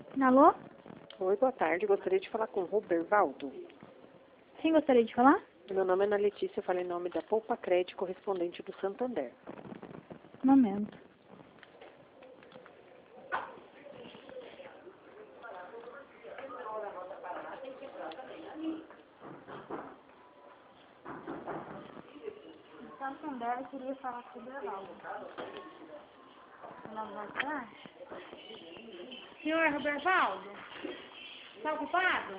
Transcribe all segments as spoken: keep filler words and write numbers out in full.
Alô? Oi, boa tarde. Gostaria de falar com o Robervaldo. Quem gostaria de falar? Meu nome é Ana Letícia, eu falei em nome da Poupa Crédito, correspondente do Santander. Um momento. Santander, eu queria falar com o Robervaldo. Meu nome é Ana. Senhor Robervaldo? Está ocupado?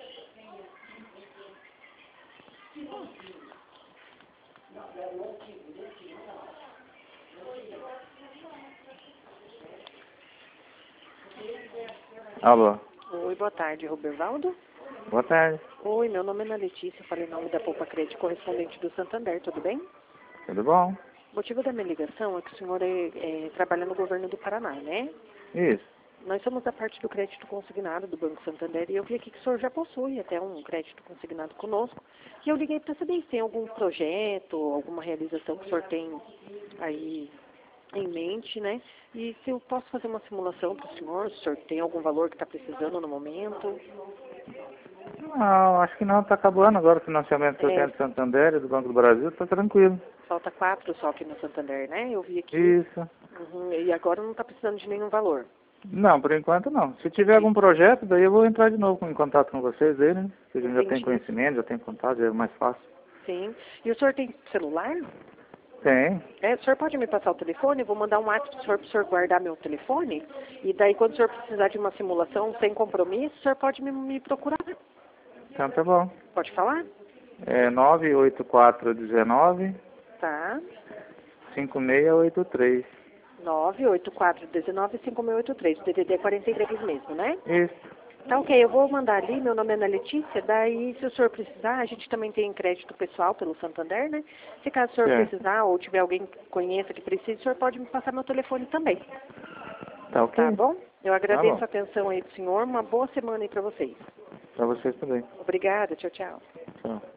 Alô, Oi, boa tarde, Robervaldo. boa tarde, Oi, meu nome é Ana Letícia, eu falei em nome da Poupa Crédito, correspondente do Santander, tudo bem? tudo bom? O motivo da minha ligação é que o senhor é, é, trabalha no governo do Paraná, né? Isso, Nós somos da parte do crédito consignado do Banco Santander e eu vi aqui que o senhor já possui até um crédito consignado conosco. E eu liguei para saber se tem algum projeto, alguma realização que o senhor tem aí em mente, né? E se eu posso fazer uma simulação para o senhor, se o senhor tem algum valor que está precisando no momento. não, acho que não, está acabando agora o financiamento que eu É, tenho do Santander e do Banco do Brasil, está tranquilo. falta quatro só aqui no Santander, né? Eu vi aqui. Isso, Uhum, e agora não está precisando de nenhum valor. não, por enquanto não. Se tiver algum projeto, daí eu vou entrar de novo em contato com vocês aí, né? Que a gente já tem Entendi. conhecimento, já tem contato, já é mais fácil. Sim. E o senhor tem celular? Tem, É, o senhor pode me passar o telefone? Eu vou mandar um WhatsApp para o senhor, para o senhor guardar meu telefone. E daí, quando o senhor precisar de uma simulação sem compromisso, o senhor pode me, me procurar. então tá bom. Pode falar? É nove oito quatro um nove, Tá. cinco seis oito três. nove oito quatro um nove cinco seis oito três. D D D quarenta e três mesmo, né? Isso, Tá ok, eu vou mandar ali, meu nome é Ana Letícia, daí se o senhor precisar, a gente também tem crédito pessoal pelo Santander, né? Se caso o senhor certo. precisar ou tiver alguém que conheça que precise, o senhor pode me passar meu telefone também. Tá ok? Tá bom? Eu Tá agradeço bom, a atenção aí do senhor, uma boa semana aí pra vocês. pra vocês também. Obrigada, tchau, tchau. Tchau.